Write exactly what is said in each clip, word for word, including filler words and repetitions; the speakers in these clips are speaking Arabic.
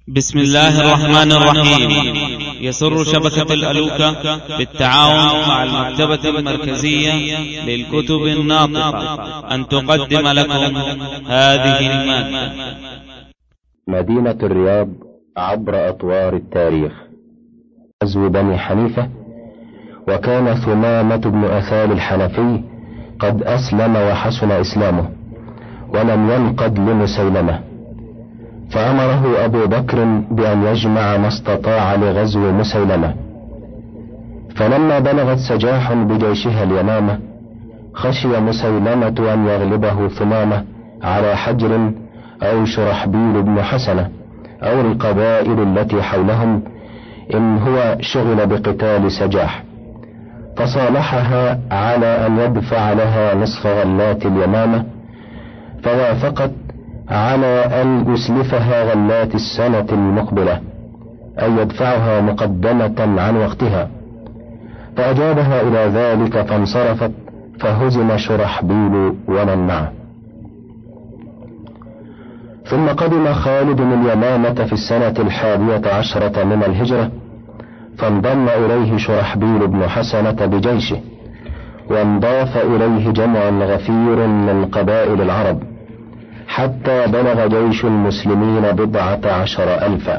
بسم الله الرحمن الرحيم. يسر شبكة الألوكة بالتعاون مع المكتبة المركزية للكتب الناطقة أن تقدم لكم هذه المادة. مدينة الرياض عبر أطوار التاريخ. غزو بني حنيفة. وكان ثمامة بن أثال الحنفي قد أسلم وحسن إسلامه ولم ينقد لمسيلمة، فأمره أبو بكر بأن يجمع ما استطاع لغزو مسيلمة. فلما بلغت سجاح بجيشها اليمامة خشي مسيلمة أن يغلبه ثمامة على حجر أو شرحبيل بن حسنة أو القبائل التي حولهم إن هو شغل بقتال سجاح، فصالحها على أن يدفع لها نصف غلات اليمامة، فوافقت على أن يسلفها غلات السنة المقبلة، أن يدفعها مقدمة عن وقتها، فأجابها إلى ذلك فانصرفت، فهزم شرحبيل ومن معه. ثم قدم خالد من اليمامة في السنة الحادية عشرة من الهجرة، فانضم إليه شرحبيل بن حسنة بجيشه، وانضاف إليه جمع غفير من قبائل العرب، حتى بلغ جيش المسلمين بضعة عشر ألفا.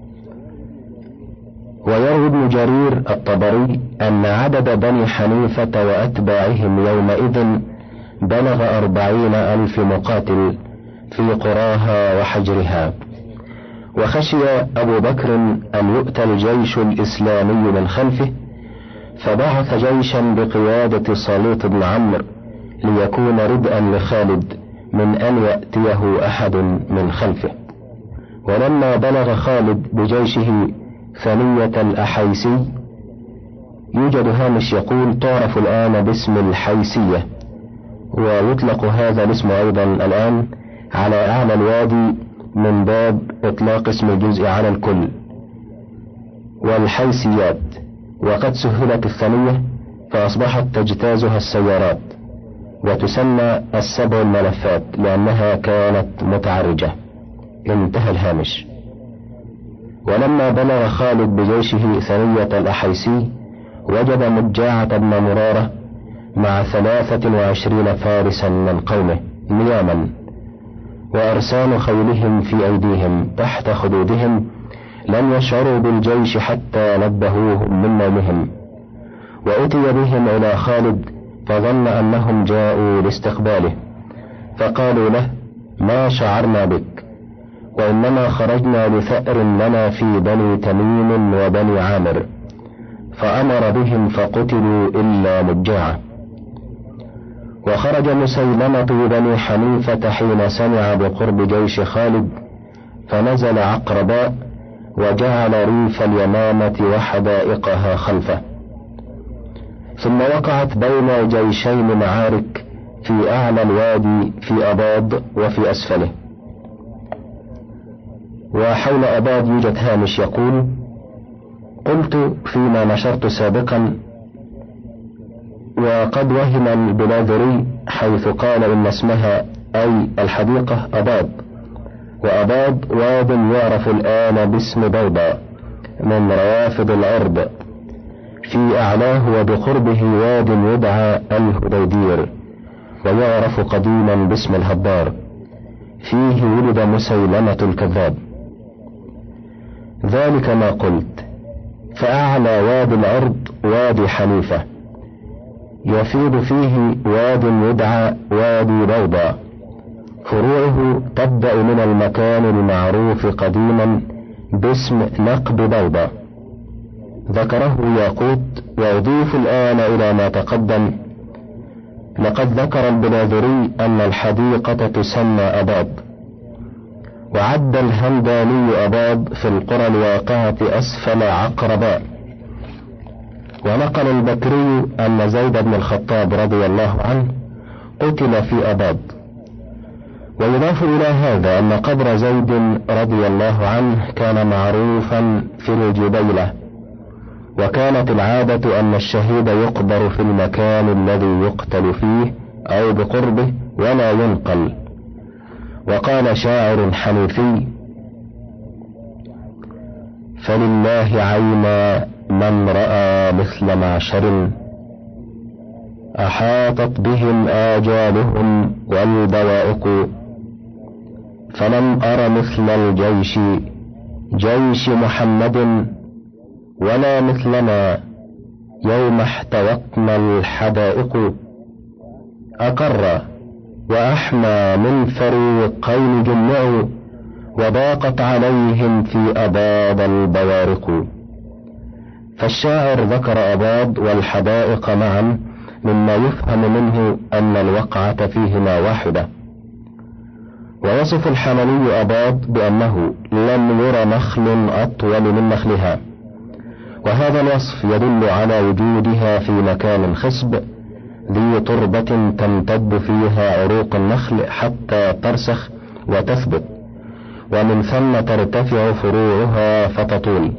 ويروي ابن جرير الطبري أن عدد بني حنيفة وأتباعهم يومئذ بلغ أربعين ألف مقاتل في قراها وحجرها. وخشي أبو بكر أن يؤتى الجيش الإسلامي من خلفه، فبعث جيشا بقيادة صليط بن عمرو ليكون ردءا لخالد من أن يأتيه أحد من خلفه. ولما بلغ خالد بجيشه ثنية الأحيسي، يوجد هامش يقول تعرف الآن باسم الحيسية، ويطلق هذا الاسم أيضا الآن على أعلى الوادي من باب إطلاق اسم الجزء على الكل، والحيسيات. وقد سهلت الثنية فأصبحت تجتازها السيارات، وتسمى السبع الملفات لأنها كانت متعرجة. انتهى الهامش. ولما بلغ خالد بجيشه ثنية الأحيسي، وجد مجاعة بن مرارة مع ثلاثة وعشرين فارسا من قومه نياما، وأرسان خيلهم في أيديهم تحت خدودهم، لم يشعروا بالجيش حتى نبهوهم من نومهم، وأتي بهم إلى خالد فظن أنهم جاءوا لاستقباله، فقالوا له ما شعرنا بك، وإنما خرجنا لثأر لنا في بني تميم وبني عامر، فأمر بهم فقتلوا إلا مجاعة. وخرج مسيلمة بني حنيفة حين سمع بقرب جيش خالد، فنزل عقرباء وجعل ريف اليمامة وحدائقها خلفه. ثم وقعت بين جيشين معارك في أعلى الوادي في أباض وفي أسفله. وحول أباض يوجد هامش يقول قلت فيما نشرت سابقا، وقد وهم البلاذري حيث قال إن اسمها أي الحديقة أباض، وأباض واد يعرف الآن باسم بوضى من روافد الأرض، في أعلاه وبقربه واد يدعى الهديدير، ويعرف قديما باسم الهبار، فيه ولد مسيلمة الكذاب. ذلك ما قلت. فأعلى وادي الأرض وادي حنيفة، يفيض فيه واد يدعى وادي بوضى، فروعه تبدأ من المكان المعروف قديما باسم نقب بوضى، ذكره ياقوت. وأضيف الآن إلى ما تقدم، لقد ذكر البلاذري أن الحديقة تسمى أباض، وعد الهمداني أباض في القرى الواقعة أسفل عقرباء. ونقل البكري أن زيد بن الخطاب رضي الله عنه قتل في أباض. ويضاف إلى هذا أن قبر زيد رضي الله عنه كان معروفا في الجبيلة، وكانت العادة أن الشهيد يقبر في المكان الذي يقتل فيه أو بقربه ولا ينقل. وقال شاعر حنيفي فلله عينا من رأى مثل معشر، أحاطت بهم آجالهم والبوائق، فلم أر مثل الجيش جيش محمد، ولا مثلنا يوم احتوتنا الحدائق. أقر وأحمى من فريقين جمعوا، وضاقت عليهم في أباض البوارق. فالشاعر ذكر أباض والحدائق معا، مما يفهم منه أن الوقعة فيهما واحدة. ويصف الحملي أباض بأنه لم ير نخل أطول من نخلها، وهذا الوصف يدل على وجودها في مكان خصب ذي تربة تمتد فيها عروق النخل حتى ترسخ وتثبت، ومن ثم ترتفع فروعها فتطول.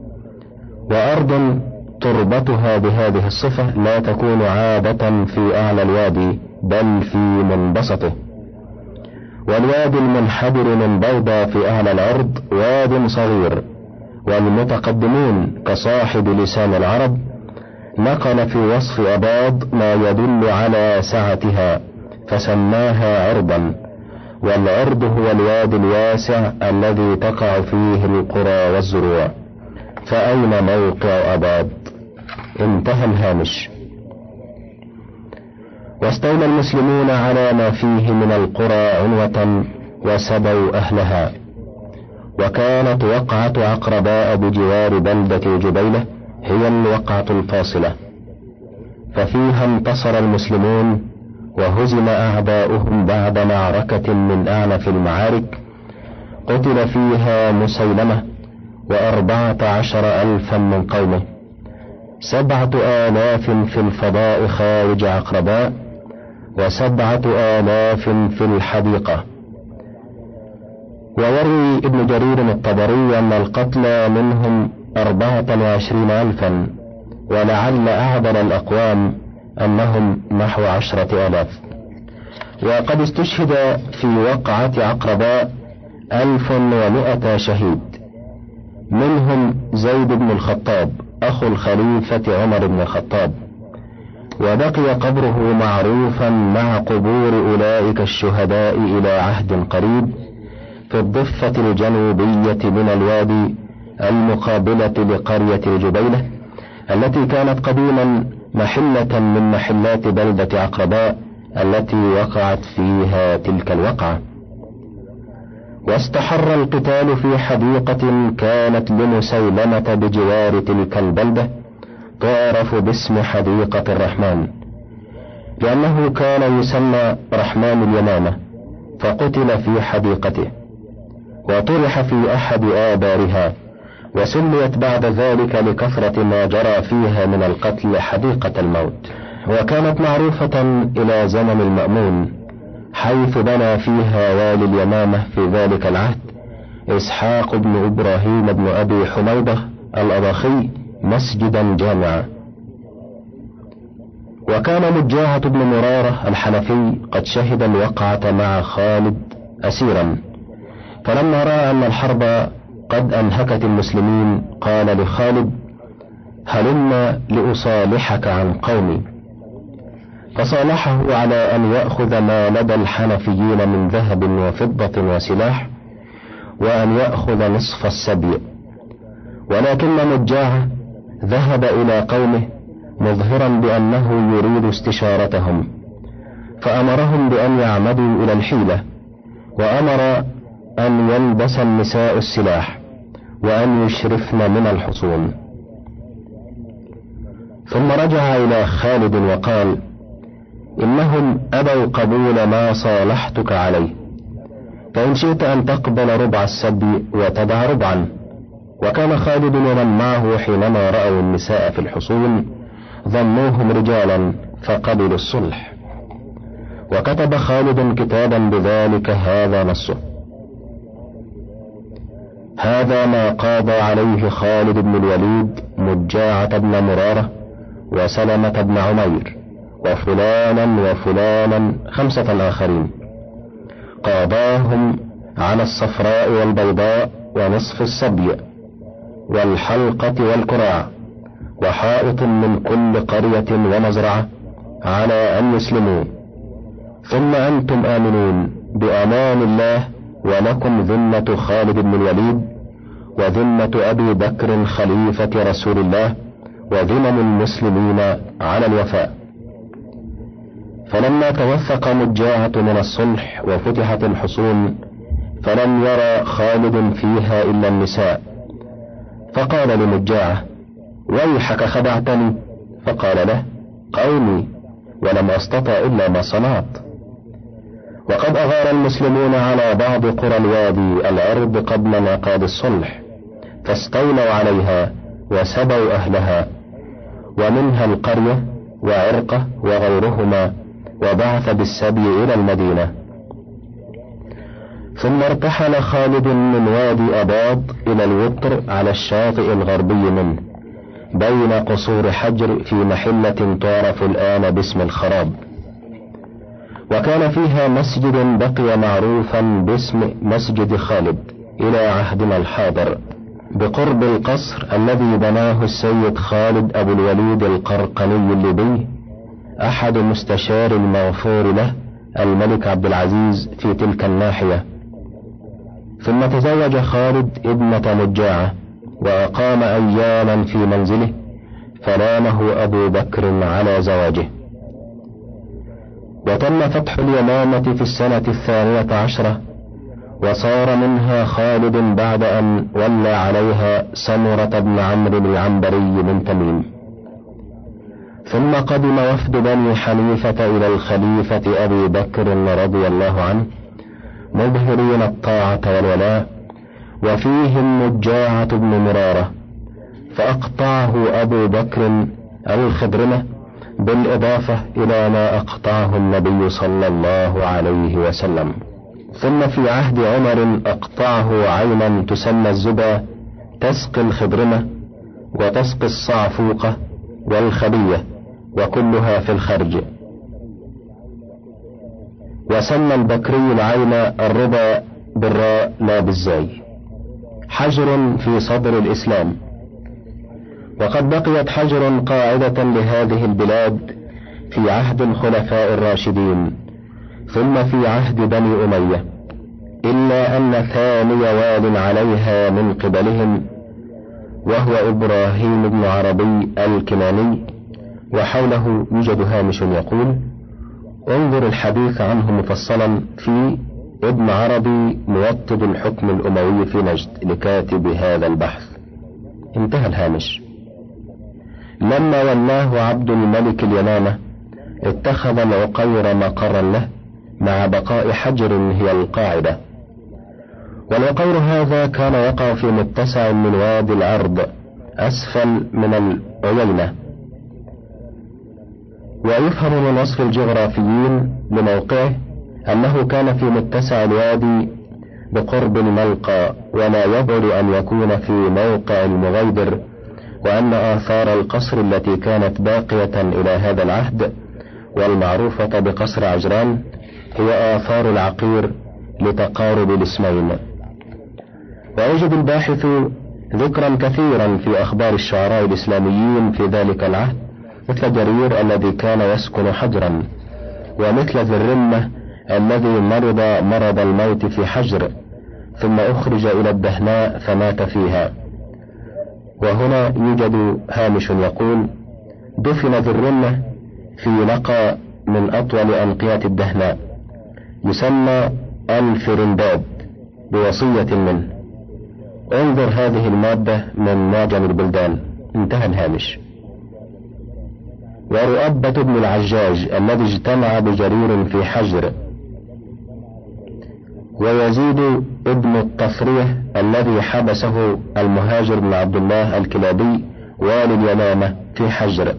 وأرض تربتها بهذه الصفة لا تكون عادة في أعلى الوادي، بل في منبسطه. والوادي المنحدر من بوضى في أعلى الأرض واد صغير، والمتقدمون كصاحب لسان العرب نقل في وصف أباض ما يدل على سعتها فسماها عرضا، والعرض هو الوادي الواسع الذي تقع فيه القرى والزروع. فأين موقع أباض؟ انتهى الهامش. واستولى المسلمون على ما فيه من القرى عنوة وسبوا أهلها. وكانت وقعة عقرباء بجوار بلدة جبيلة هي الوقعة الفاصلة، ففيها انتصر المسلمون وهزم أعداؤهم بعد معركة من أعنف المعارك، قتل فيها مسيلمة وأربعة عشر ألفا من قومه، سبعة آلاف في الفضاء خارج عقرباء، وسبعة آلاف في الحديقة. ويروي ابن جرير الطبري أن القتلى منهم أربعة وعشرين ألفا، ولعل أعدل الأقوام أنهم نحو عشرة آلاف. وقد استشهد في وقعة عقرباء ألف ومائة شهيد، منهم زيد بن الخطاب أخو الخليفة عمر بن الخطاب، وبقي قبره معروفا مع قبور أولئك الشهداء إلى عهد قريب في الضفة الجنوبية من الوادي المقابلة لقرية الجبيلة، التي كانت قديما محلة من محلات بلدة عقرباء التي وقعت فيها تلك الوقعة. واستحر القتال في حديقة كانت لمسيلمة بجوار تلك البلدة، تعرف باسم حديقة الرحمن، لأنه كان يسمى رحمن اليمامة، فقتل في حديقته وطرح في أحد آبارها، وسميت بعد ذلك لكثرة ما جرى فيها من القتل حديقة الموت. وكانت معروفة إلى زمن المأمون، حيث بنى فيها والي اليمامة في ذلك العهد إسحاق بن إبراهيم بن أبي حميدة الأضاخي مسجدا جامعا. وكان مجاعة بن مرارة الحنفي قد شهد الوقعة مع خالد أسيرا، فلما رأى أن الحرب قد أنهكت المسلمين قال لخالد: هلم لأصالحك عن قومي. فصالحه على أن يأخذ ما لدى الحنفيين من ذهب وفضة وسلاح، وأن يأخذ نصف السبي. ولكن مجاعة ذهب إلى قومه مظهرا بأنه يريد استشارتهم، فأمرهم بأن يعمدوا إلى الحيلة، وأمر أن يلبس النساء السلاح وأن يشرفن من الحصون. ثم رجع إلى خالد وقال: إنهم أبوا قبول ما صالحتك عليه، فإن شئت أن تقبل ربع السبي وتدع ربعا. وكان خالد ومن معه حينما رأوا النساء في الحصون ظنوهم رجالا فقبلوا الصلح. وكتب خالد كتابا بذلك هذا نصه: هذا ما قاضى عليه خالد بن الوليد مجاعة بن مرارة وسلمة بن عمير وفلانا وفلانا خمسة آخرين، قاضاهم على الصفراء والبيضاء ونصف السبي، والحلقة والكراع، وحائط من كل قرية ومزرعة، على أن يسلموا، ثم أنتم آمنون بأمان الله، ولكم ذمة خالد بن الوليد، وذمة أبي بكر خليفة رسول الله، وذمم المسلمين على الوفاء. فلما توثق مجاعة من الصلح وفتحت الحصون، فلم يرى خالد فيها إلا النساء، فقال لمجاعة: ويحك خدعتني؟ فقال له: قومي، ولم أستطع إلا ما صنعت. وقد أغار المسلمون على بعض قرى الوادي العرض قبل انعقاد الصلح، فاستولوا عليها وسبوا أهلها، ومنها القرية وعرقة وغيرهما، وبعث بالسبي إلى المدينة. ثم ارتحل خالد من وادي أباض إلى الوطر على الشاطئ الغربي منه، بين قصور حجر، في محلة تعرف الآن باسم الخراب، وكان فيها مسجد بقي معروفا باسم مسجد خالد إلى عهدنا الحاضر، بقرب القصر الذي بناه السيد خالد أبو الوليد القرقني الليبي، أحد مستشار المغفور له الملك عبد العزيز في تلك الناحية. ثم تزوج خالد ابنة مجاعة، وأقام أياما في منزله، فلامه أبو بكر على زواجه. وتم فتح اليمامة في السنة الثانية عشرة، وصار منها خالد بعد أن ولى عليها سمرة بن عمرو العنبري من تميم. ثم قدم وفد بني حنيفة إلى الخليفة أبي بكر رضي الله عنه، مظهرين الطاعة والولاء، وفيهم مجاعة بن مرارة، فأقطعه أبو بكر الخضرمة، بالإضافة إلى ما أقطعه النبي صلى الله عليه وسلم. ثم في عهد عمر أقطعه عينا تسمى الزبا، تسقي الخضرمة وتسقي الصعفوقة والخبية، وكلها في الخرج. وسمى البكري العين الربا بالراء لا بالزاي. حجر في صدر الإسلام. وقد بقيت حجر قاعدة لهذه البلاد في عهد الخلفاء الراشدين، ثم في عهد بني أمية، إلا أن ثاني وال عليها من قبلهم وهو إبراهيم بن عربي الكناني. وحوله يوجد هامش يقول: انظر الحديث عنه مفصلا في ابن عربي موطد الحكم الأموي في نجد لكاتب هذا البحث. انتهى الهامش. لما ولاه عبد الملك اليمامة، اتخذ العقير مقرا له، مع بقاء حجر هي القاعدة. والعقير هذا كان يقع في متسع من وادي العرض أسفل من العيينة. ويفهم من وصف الجغرافيين لموقعه أنه كان في متسع الوادي بقرب الملقى، ولا يبعد أن يكون في موقع المغيدر، وأن آثار القصر التي كانت باقية إلى هذا العهد والمعروفة بقصر عجران هي آثار العقير لتقارب الاسمين. ويجد الباحث ذكرا كثيرا في أخبار الشعراء الإسلاميين في ذلك العهد، مثل جرير الذي كان يسكن حجرا، ومثل ذي الرمة الذي مرض مرض الموت في حجر، ثم أخرج إلى الدهناء فمات فيها. وهنا يوجد هامش يقول: دفن ذي الرمة في نقى من أطول أنقية الدهناء، يسمى الفرنداد بوصية منه. انظر هذه المادة من معجم البلدان. انتهى الهامش. ورؤبة بن العجاج الذي اجتمع بجرير في حجر، ويزيد ابن الطفرية الذي حبسه المهاجر بن عبد الله الكلابي والي اليمامة في حجر،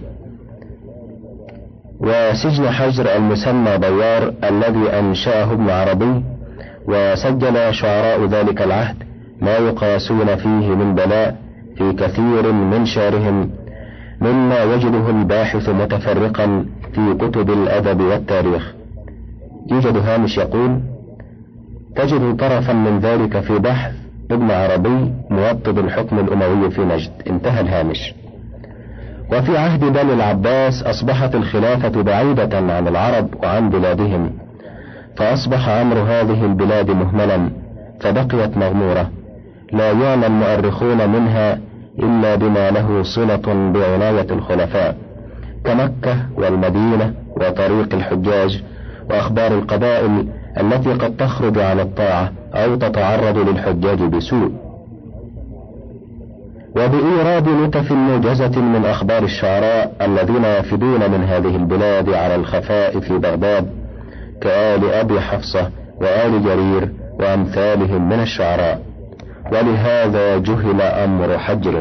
وسجن حجر المسمى بيار الذي أنشأه ابن عربي. وسجل شعراء ذلك العهد ما يقاسون فيه من بلاء في كثير من شعرهم، مما يجده الباحث متفرقا في كتب الأدب والتاريخ. يوجد هامش يقول: تجد طرفا من ذلك في بحث ابن عربي موطد الحكم الأموي في نجد. انتهى الهامش. وفي عهد بني العباس أصبحت الخلافة بعيدة عن العرب وعن بلادهم، فأصبح أمر هذه البلاد مهملا، فبقيت مغمورة لا يعنى المؤرخون منها إلا بما له صلة بعناية الخلفاء، كمكة والمدينة وطريق الحجاج وأخبار القبائل التي قد تخرج عن الطاعة أو تتعرض للحجاج بسوء، وبإيراد نتف موجزة من أخبار الشعراء الذين يفدون من هذه البلاد على الخفاء في بغداد، كآل أبي حفصة وآل جرير وأمثالهم من الشعراء. ولهذا جهل أمر حجر.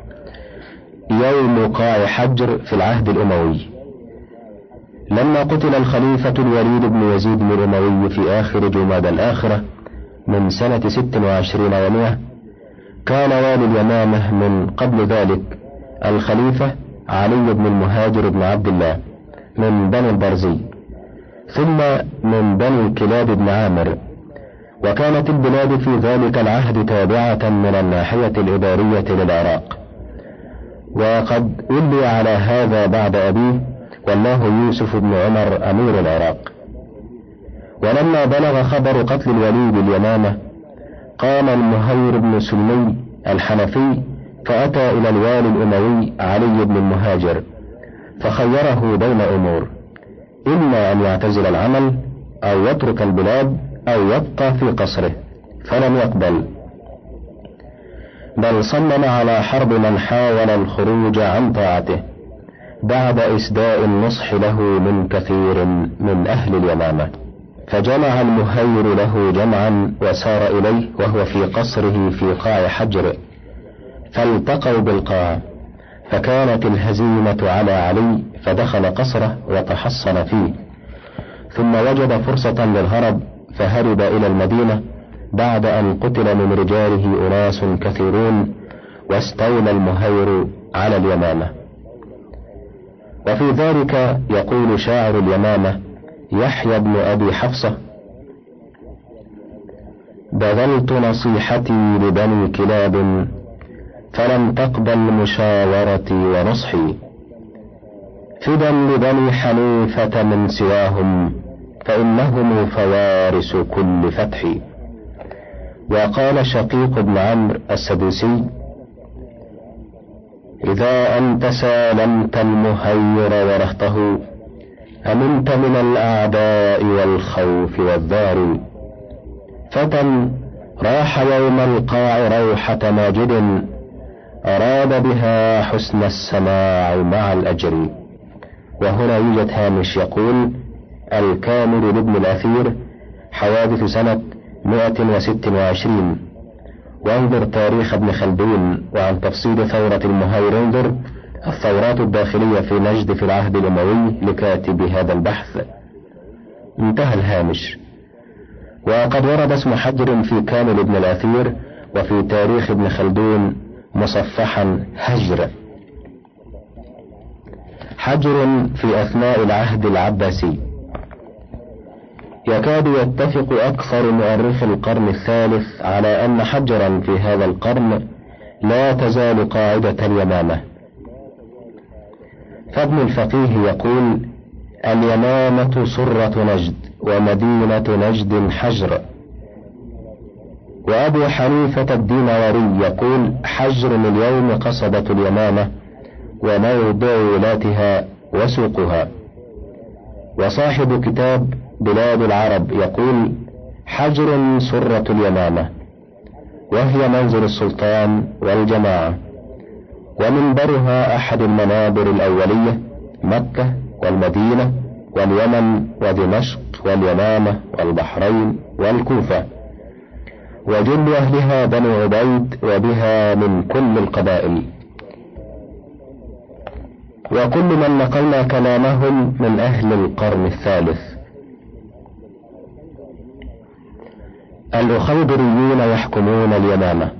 يوم قاع حجر في العهد الأموي. لما قتل الخليفة الوليد بن يزيد الأموي في آخر جمادى الآخرة من سنة ست وعشرين ومئة، كان والي اليمامة من قبل ذلك الخليفة علي بن المهاجر بن عبد الله من بني البرزي، ثم من بني كلاب بن عامر. وكانت البلاد في ذلك العهد تابعة من الناحية الإدارية للعراق، وقد ولي على هذا بعد أبيه والله يوسف بن عمر أمير العراق. ولما بلغ خبر قتل الوليد اليمامة، قام المهير بن سلمي الحنفي فأتى إلى الوالي الأموي علي بن المهاجر، فخيره بين أمور: إما أن يعتزل العمل أو يترك البلاد أو يبقى في قصره، فلم يقبل، بل صمم على حرب من حاول الخروج عن طاعته بعد إسداء النصح له من كثير من أهل اليمامة. فجمع المهير له جمعا وسار إليه وهو في قصره في قاع حجر، فالتقوا بالقاع، فكانت الهزيمة على علي، فدخل قصره وتحصن فيه، ثم وجد فرصة للهرب فهرب إلى المدينة بعد أن قتل من رجاله أناس كثيرون، واستولى المهير على اليمامة. وفي ذلك يقول شاعر اليمامة يحيى بن أبي حفصة: بذلت نصيحتي لبني كلاب فلم تقبل مشاورتي ونصحي، فدا لبني حنيفة من سواهم فإنهم فوارس كل فتح. وقال شقيق بن عمرو السدوسي: إذا أنت سالمت المهير ورهته أمنت من الأعداء والخوف والذار. فتى راح يوم القاع روحة ماجد أراد بها حسن السماع مع الأجر. وهنا يوجد هامش يقول: الكامل لابن الأثير، حوادث سنة مئة وست وعشرين. وانظر تاريخ ابن خلدون. وعن تفصيل ثورة المهير انظر الثورات الداخلية في نجد في العهد الأموي لكاتب هذا البحث. انتهى الهامش. وقد ورد اسم حجر في كامل ابن الأثير وفي تاريخ ابن خلدون مصفحا هجر. حجر في أثناء العهد العباسي. يكاد يتفق أكثر مؤرخي القرن الثالث على أن حجرا في هذا القرن لا تزال قاعدة اليمامة. فابن الفقيه يقول: اليمامة سرة نجد ومدينة نجد حجر. وأبو حنيفة الدينوري يقول: حجر اليوم قصبة اليمامة وموضع ولاتها وسوقها. وصاحب كتاب بلاد العرب يقول: حجر سرة اليمامة، وهي منزل السلطان والجماعة، ومنبرها أحد المنابر الأولية، مكة والمدينة واليمن ودمشق واليمامة والبحرين والكوفة، وجل أهلها بنو عبيد، وبها من كل القبائل. وكل من نقلنا كلامهم من أهل القرن الثالث. الأخيبريون يحكمون اليمامة.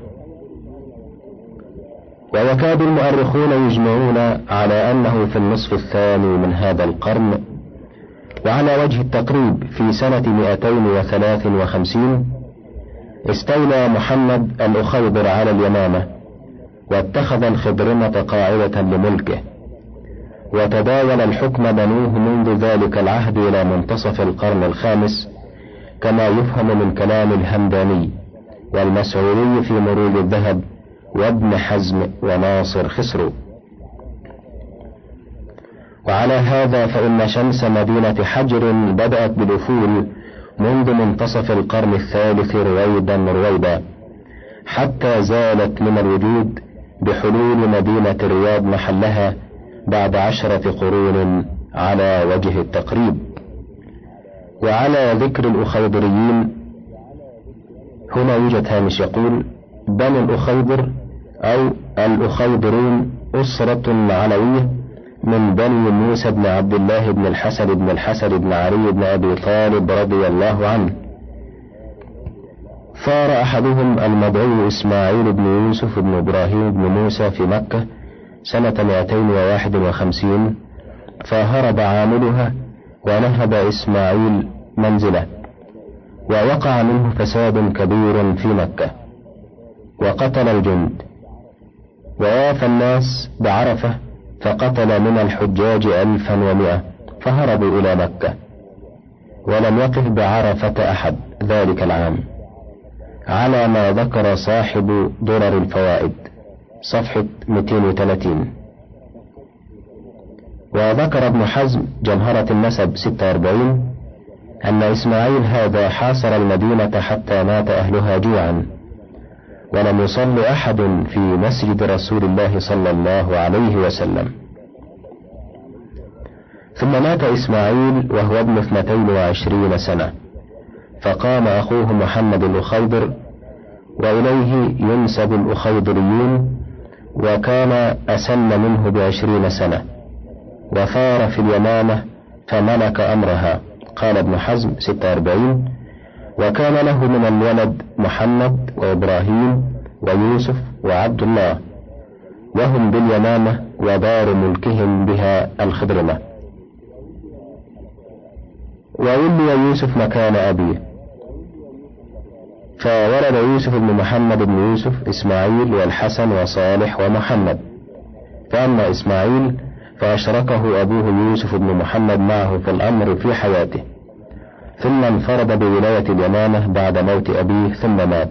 ويكاد المؤرخون يجمعون على أنه في النصف الثاني من هذا القرن، وعلى وجه التقريب في سنة مئتين وثلاث وخمسين، استولى محمد الأخيضر على اليمامة، واتخذ الخضرمة قاعدة لملكه، وتداول الحكم بنوه منذ ذلك العهد إلى منتصف القرن الخامس، كما يفهم من كلام الهمداني والمسعودي في مروج الذهب وابن حزم وناصر خسرو. وعلى هذا فإن شمس مدينة حجر بدأت بالأفول منذ منتصف القرن الثالث رويدا رويدا، حتى زالت من الوجود بحلول مدينة الرياض محلها بعد عشرة قرون على وجه التقريب. وعلى ذكر الأخيضريين هنا يوجد هامش يقول: بني الأخيضر أو الأخيضرون أسرة علوية من بني موسى بن عبد الله بن الحسن بن الحسن بن علي بن أبي طالب رضي الله عنه. ثار أحدهم المدعو إسماعيل بن يوسف بن إبراهيم بن موسى في مكة سنة مئتين وواحد وخمسين، فهرب عاملها ونهب إسماعيل منزله، ووقع منه فساد كبير في مكة، وقتل الجند، ووافى الناس بعرفة فقتل من الحجاج ألفا ومئة، فهربوا إلى مكة، ولم يقف بعرفة أحد ذلك العام، على ما ذكر صاحب درر الفوائد صفحة مئتين وثلاثين. وذكر ابن حزم جمهرة النسب ستة وأربعين أن إسماعيل هذا حاصر المدينة حتى مات أهلها جوعا، ولم يصل أحد في مسجد رسول الله صلى الله عليه وسلم. ثم مات إسماعيل وهو ابن اثنتين وعشرين سنة، فقام أخوه محمد الأخيضر، وإليه ينسب الأخيضريون، وكان أسن منه بعشرين سنة، وثار في اليمامة فملك أمرها. قال ابن حزم ستة وأربعين: وكان له من الولد محمد وإبراهيم ويوسف وعبد الله، وهم باليمامة ودار ملكهم بها الخضرمة. وولي يوسف مكان أبيه، فولد يوسف بن محمد بن يوسف إسماعيل والحسن وصالح ومحمد. فأما إسماعيل فأشركه أبوه يوسف بن محمد معه في الأمر في حياته، ثم انفرد بولاية اليمامة بعد موت أبيه ثم مات.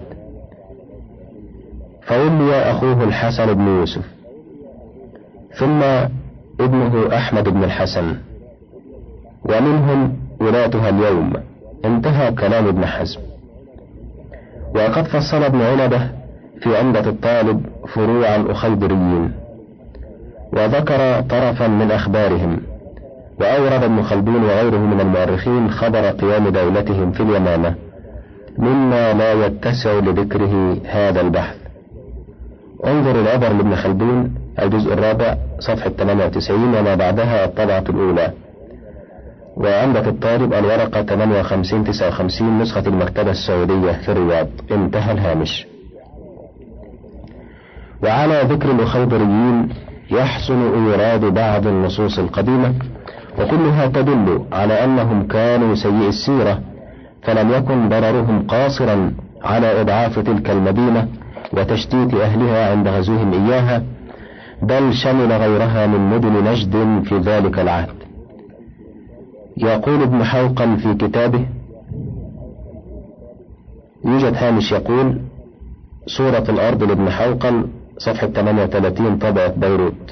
فولي أخوه الحسن بن يوسف، ثم ابنه أحمد بن الحسن، ومنهم ولاتها اليوم. انتهى كلام ابن حزم. وقد فصل ابن عنبة في عمدة الطالب فروع الأخيضريين، وذكر طرفا من أخبارهم، وأورد ابن خلدون وغيره من المؤرخين خبر قيام دولتهم في اليمامة، مما لا يتسع لذكره هذا البحث. انظر العبر لابن خلدون الجزء الرابع صفحة ثمانية وتسعين وما بعدها الطبعة الأولى، وعمدة الطالب الورقة ثمانية وخمسين تسعة وخمسين نسخة المكتبة السعودية في الرياض. انتهى الهامش. وعلى ذكر الأخيضريين يحسن إيراد بعض النصوص القديمة، وكلها تدل على أنهم كانوا سيئي السيرة، فلم يكن ضررهم قاصرا على إضعاف تلك المدينة وتشتيت أهلها عند غزوهم إياها، بل شمل غيرها من مدن نجد في ذلك العهد. يقول ابن حوقل في كتابه، يوجد هامش يقول: سورة الأرض لابن حوقل صفحة ثمانية وثلاثين طبعة بيروت.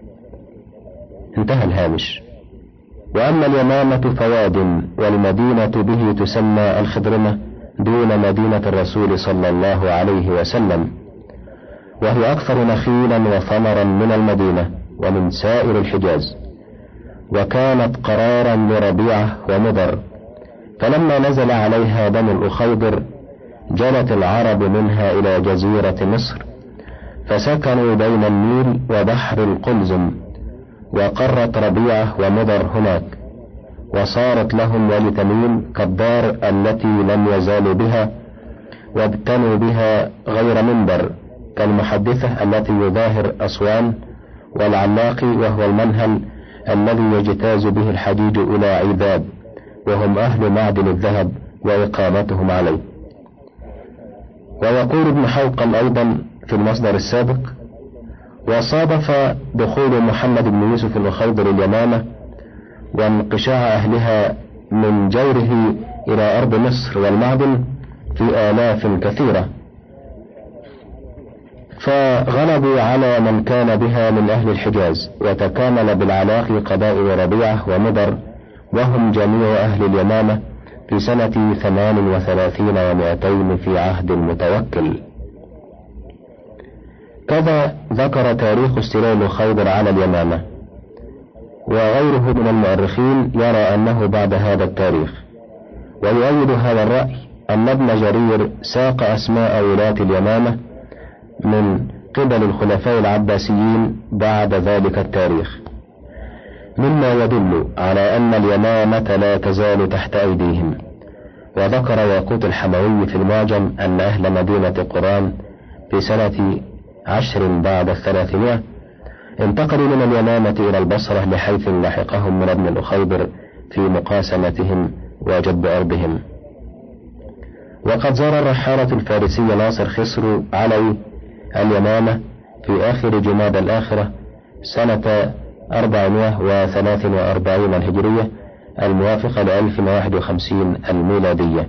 انتهى الهامش. وأما اليمامة فواد، والمدينة به تسمى الخضرمة دون مدينة الرسول صلى الله عليه وسلم، وهي أكثر نخيلا وثمرا من المدينة ومن سائر الحجاز، وكانت قرارا لربيعة ومضر. فلما نزل عليها بنو الأخيضر جلت العرب منها إلى جزيرة مصر، فسكنوا بين النيل وبحر القلزم، وقرت ربيعة ومضر هناك، وصارت لهم ولتميم كالدار التي لم يزالوا بها، وابتنوا بها غير منبر، كالمحدثة التي يظاهر أسوان، والعلاقي وهو المنهل الذي يجتاز به الحديد إلى عذاب، وهم أهل معدن الذهب وإقامتهم عليه. ويقول ابن حوقل أيضا في المصدر السابق: وصادف دخول محمد بن يوسف الخيضر اليمامة وانقشاع أهلها من جوره إلى أرض مصر والمعدن في آلاف كثيرة، فغلبوا على من كان بها من أهل الحجاز، وتكامل بالعلاق قبائل ربيعة ومضر، وهم جميع أهل اليمامة في سنة ثمان وثلاثين ومائتين في عهد المتوكل. كذا ذكر تاريخ استيلاء الخيضر على اليمامة، وغيره من المؤرخين يرى أنه بعد هذا التاريخ. ويؤيد هذا الرأي أن ابن جرير ساق أسماء ولاة اليمامة من قبل الخلفاء العباسيين بعد ذلك التاريخ، مما يدل على أن اليمامة لا تزال تحت أيديهم. وذكر ياقوت الحموي في المعجم أن أهل مدينة قران في سنة عشر بعد الثلاثمائة انتقلوا من اليمامة إلى البصرة، لحيث لحقهم من ابن الأخيبر في مقاسمتهم وجب أرضهم. وقد زار الرحالة الفارسي ناصر خسرو علي اليمامة في آخر جماد الآخرة سنة أربعمائة وثلاث وأربعين الهجرية الموافقة لألف وواحد وخمسين الميلادية.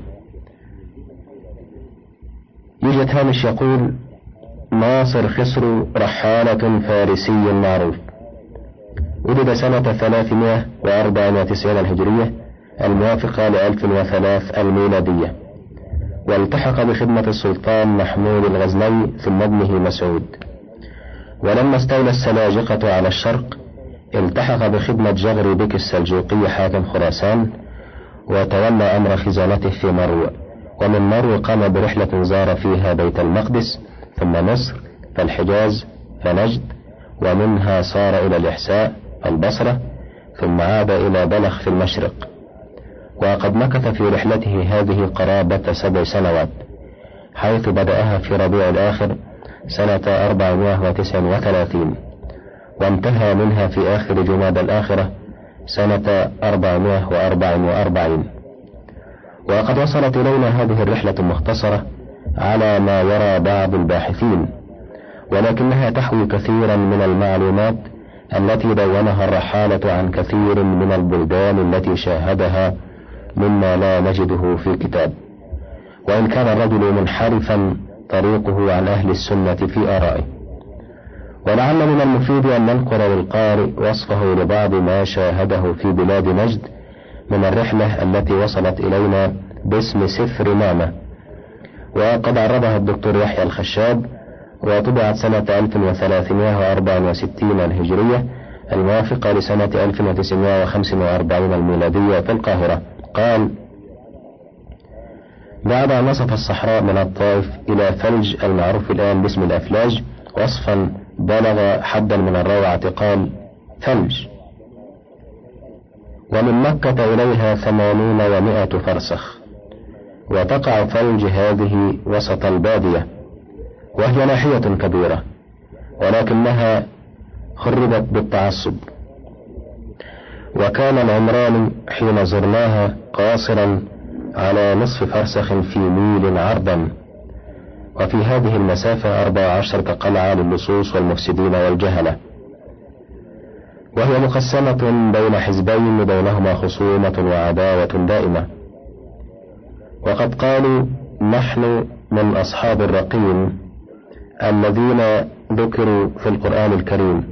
يوجد هامش يقول: ناصر خسرو رحالة فارسي معروف، ولد سنة ثلاثمائة وأربعة وتسعين الهجرية الموافقة لألف وثلاث الميلادية، والتحق بخدمة السلطان محمود الغزنوي ثم ابنه مسعود. ولما استولى السلاجقة على الشرق التحق بخدمة جغري بك السلجوقي حاكم خراسان، وتولى أمر خزانته في مرو، ومن مرو قام برحلة زار فيها بيت المقدس ثم مصر فالحجاز فنجد، ومنها صار إلى الإحساء البصرة، ثم عاد إلى بلخ في المشرق. وقد مكث في رحلته هذه قرابة سبع سنوات، حيث بدأها في ربيع الآخر سنة أربعمائة وتسعة وثلاثين، وانتهى منها في آخر جماد الآخرة سنة أربعمائة وأربعة وأربعين. وقد وصلت إلينا هذه الرحلة المختصرة على ما يرى بعض الباحثين، ولكنها تحوي كثيرا من المعلومات التي دونها الرحالة عن كثير من البلدان التي شاهدها، مما لا نجده في كتاب. وإن كان الرجل منحرفا طريقه عن أهل السنة في آرائه. ولعل من المفيد أن ننقل للقارئ وصفه لبعض ما شاهده في بلاد نجد من الرحلة التي وصلت إلينا باسم سفر مامة، وقد عرضها الدكتور يحيى الخشاب، وطبعت سنة ألف وثلاثمائة وأربعة وستين الهجرية الموافقة لسنة ألف وتسعمائة وخمسة وأربعين الميلادية في القاهرة. قال: بعد أن وصف الصحراء من الطائف إلى ثلج المعروف الآن باسم الأفلاج وصفا بلغ حدا من الروعة، قال: ثلج، ومن مكة إليها ثمانون ومائة فرسخ، وتقع ثلج هذه وسط البادية، وهي ناحية كبيرة، ولكنها خربت بالتعصب. وكان العمران حين زرناها قاصرا على نصف فرسخ في ميل عرضا، وفي هذه المسافة أربع عشرة قلعة للصوص والمفسدين والجهلة، وهي مقسمة بين حزبين بينهما خصومة وعداوة دائمة. وقد قالوا: نحن من أصحاب الرقيم الذين ذكروا في القرآن الكريم.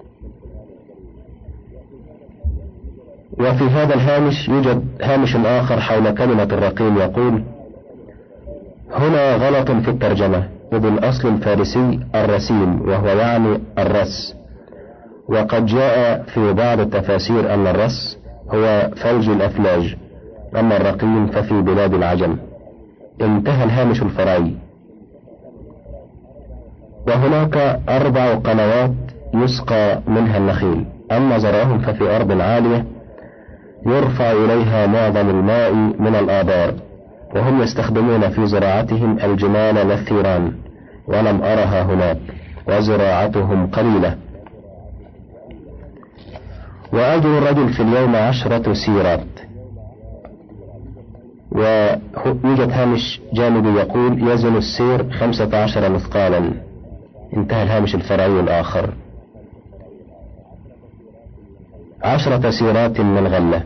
وفي هذا الهامش يوجد هامش آخر حول كلمة الرقيم يقول: هنا غلط في الترجمة، إذ الأصل الفارسي الرسيم وهو يعني الرس، وقد جاء في بعض التفاسير أن الرس هو ثلج الأفلاج، أما الرقيم ففي بلاد العجم. انتهى الهامش الفرعي. وهناك أربع قنوات يسقى منها النخيل، أما زرعهم ففي أرض عالية يرفع إليها معظم الماء من الآبار، وهم يستخدمون في زراعتهم الجمال والثيران، ولم أرها هناك، وزراعتهم قليلة. وأجر الرجل في اليوم عشرة سيرات، ويوجد هامش جانبي يقول يزن السير خمسة عشر مثقالا. انتهى الهامش الفرعي الآخر. عشرة سيرات من غلة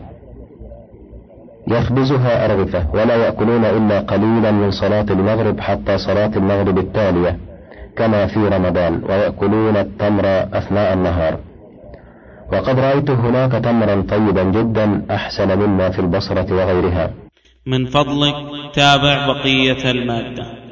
يخبزها أرغفة، ولا يأكلون إلا قليلا من صلاة المغرب حتى صلاة المغرب التالية كما في رمضان، ويأكلون التمر أثناء النهار. وقد رأيت هناك تمرا طيبا جدا أحسن مما في البصرة وغيرها. من فضلك تابع بقية المادة.